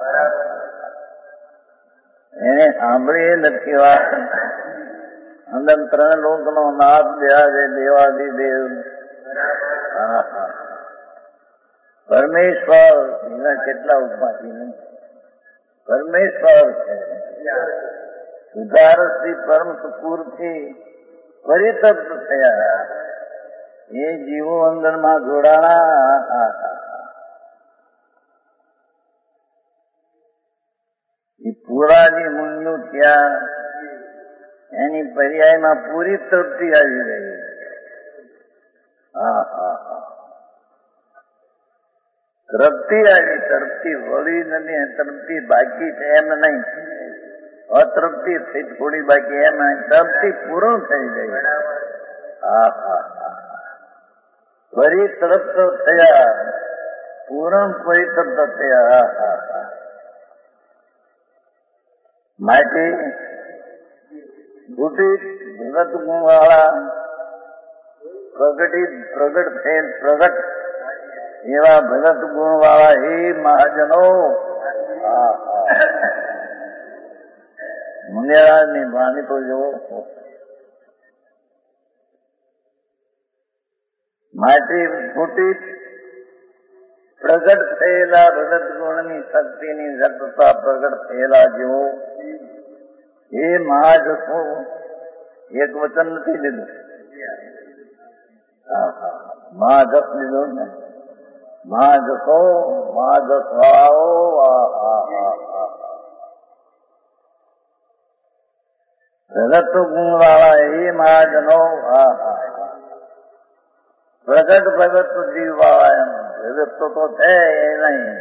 Speaker 1: એને સાંભળી નથી વાત. અંદર 3 લોકનો નાથ બિરાજે દેવાદિદેવ. હા હા પરમેશ્વર એના કેટલા ઉપાધિ નહીં, પરમેશ્વર છે. સુધારથી પરમ સુપૂરથી પરિતપ્ત થયા. એ જીવો અંદરમાં જોડાણા. એ પૂરાજી મુનિઓ ત્યાં એની પર્યાયમાં પૂરી તૃપ્તિ આવી રહી. હા હા હા તૃપ્તિ આવી. તૃપ્તિ વળી નથી, તૃપ્તિ બાકી છે એમ નહીં. અતૃપ્તિ થઈ થોડી બાકી એમ નહીં, તૃપ્તિ પૂર્ણ થઈ ગઈ. હા હા હા પરિતૃપ્ત થયા, પૂર્ણ પરિતૃપ્ત થયા. હા હા હા માટે ભૂતિત ભગત ગુણ વાળા પ્રગટ થયેલ પ્રગટ એવા ભગત ગુણ વાળા હે મહાજનો. મુનિરાજની વાણી તો જુઓ. માટે ભૂતિત પ્રગટ થયેલા ભગત ગુણની શક્તિની સત્તા પ્રગટ થયેલા જેવો એ મહાજસો. એક વચન નથી લીધું. મહાજસ લીધું ને, મહાજસો મહાજસવાળાઓ. ભગત ગુણ વાળા એ મહાજનો. પ્રગટ ભગત જીવ વાળા. એમ ભગત તો છે એ નહીં,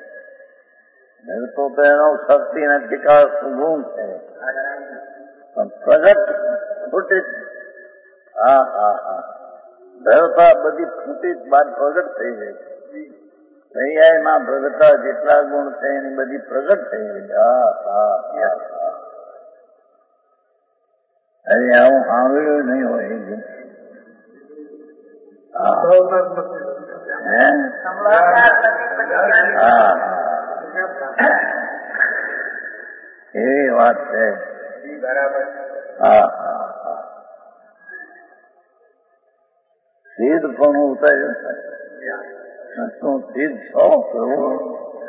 Speaker 1: ભગતો તો એનો શક્તિ ને વિકાસ ગુણ છે. પણ પ્રગટ ફૂટી. હા હા હા ભગતા બધી ફૂટી બાદ પ્રગટ થઈ ગઈ. પર્યાયમાં ભગતા જેટલા ગુણ છે એની બધી પ્રગટ થઈ ગઈ. હા હા હા અરે આવું સાંભળ્યું નહીં હોય. એવી વાત છે. હા હા હા સિદ્ધ પણ ઉતાર્યું છે. શું સિદ્ધ છો પ્રભુ?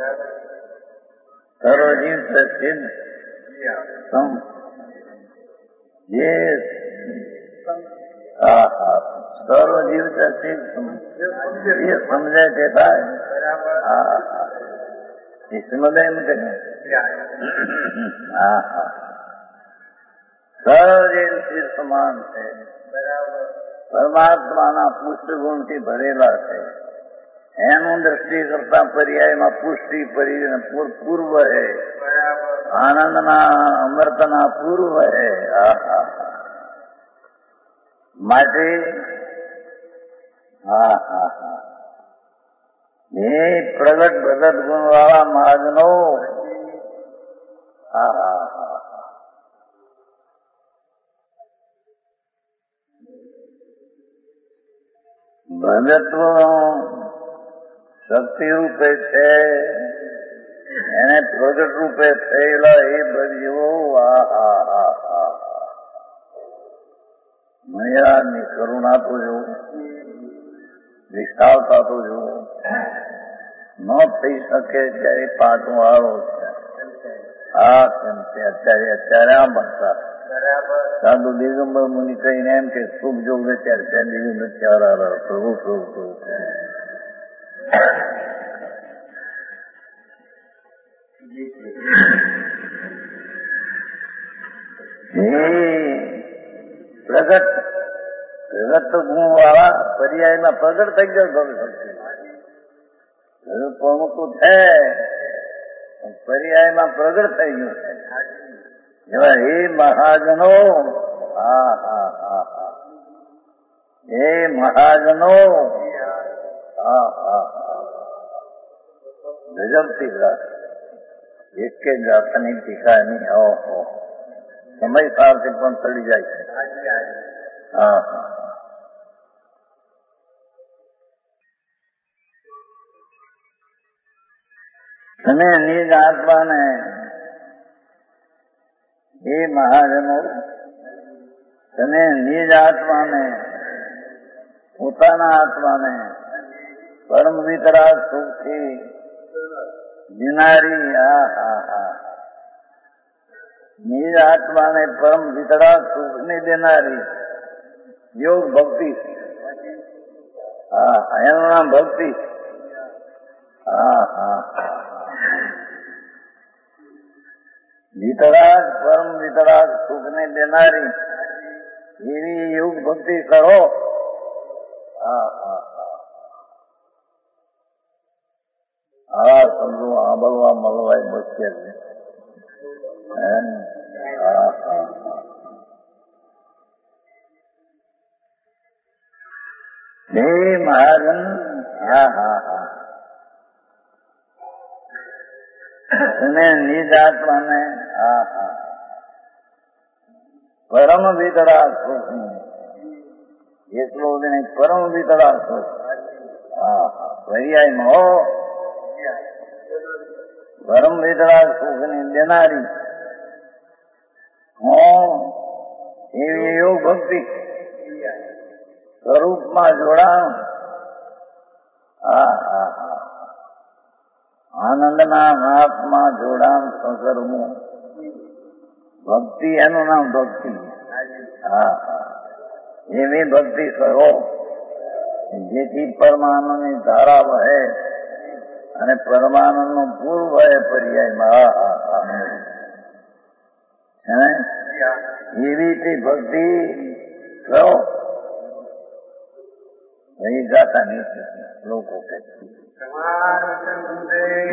Speaker 1: તારો જીવ છે સિદ્ધ. જે હા હા સર્વ જીવ છે સિદ્ધ એ સમજે તે થાય. હા હા એ સમજે એમ કે હા હા સર્વ જીવ સિદ્ધ સમાન છે. પરમાત્માના પુષ્ટ ગુણથી ભરેલા છે. એનું દ્રષ્ટિ કરતા પર્યાયમાં પુષ્ટિ પૂર્વ હે. આનંદના અમૃતના પૂર્વ હે. માટે હા હા હા એ પ્રગટ ભગત ગુણ વાળા મહાજનો. હા હા હા ભગતત્વ શક્તિ રૂપે છે. એને પ્રગટ રૂપે થયેલા એ બજીવો. મહારાજની કરુણા તો જો વિસ્તારતા તો જુઓ ન થઈ શકે ત્યારે પાછો આવો છે. હા અત્યારે આમ ભણતા સાધુ દિગંબર મુનિ કહીને એમ કે સુખ જોગ ત્યારે બીજું નથી આરા પ્રભુ પ્રભુ પ્રગટ ગુણ વાળા પર્યાયમાં પ્રગટ થઈ ગયો ભગવતી પ્રમુખ છે પર્યાયમાં પ્રગટ થઈ ગયું છે. એવા હે મહાજનો, હા હા હા હા, હે મહાજનો, હા હા હા, ગજબથી ગાત એક કે જાતની ટીકા નહીં. ઓહો સમય સારથી પણ ચડી જાય છે. હા હા તમે નિજ આત્માને, હે મહાજનો, તમે નિજ આત્માને, પોતાના આત્માને પરમ વિતરાગ સુખથી દિનારી, હા હા હા, નિજ આત્માને પરમ વિતરાગ સુખની દેનારી યોગ ભક્તિ, હા એનું નામ ભક્તિ. હા હા હા, વિતરાગ પરમ વિતરાગ સુખને દેનારી એવી યોગ ભક્તિ કરો. હા હા હા હા, સમજો આંબળવા મળવાય મુશ્કેલ છે. હા હા હા, હે મહાજન, હા હા હા, તમે નિજ આત્માને, હા હા, પરમ વિતરાગ સુખ, એટલો નહીં પરમ વિતરાગ સુખ. હા હા, પર્યાયમાં હો, પરમ વિતરાગ સુખની દેનારી હું એવી યોગ ભક્તિ સ્વરૂપમાં જોડાણ. હા હા હા, આનંદના નાથમાં જોડાણ સગરવું ભક્તિ, એનું નામ ભક્તિ. હા હા, એવી ભક્તિ કરો જેથી પરમાનંદની ધારા વહે અને પરમાનંદનું પૂર્વ વહે પર્યાયમાં. હા હા હા, એવી તે ભક્તિ કરો. અહીં જાતા નહીં લોકો કે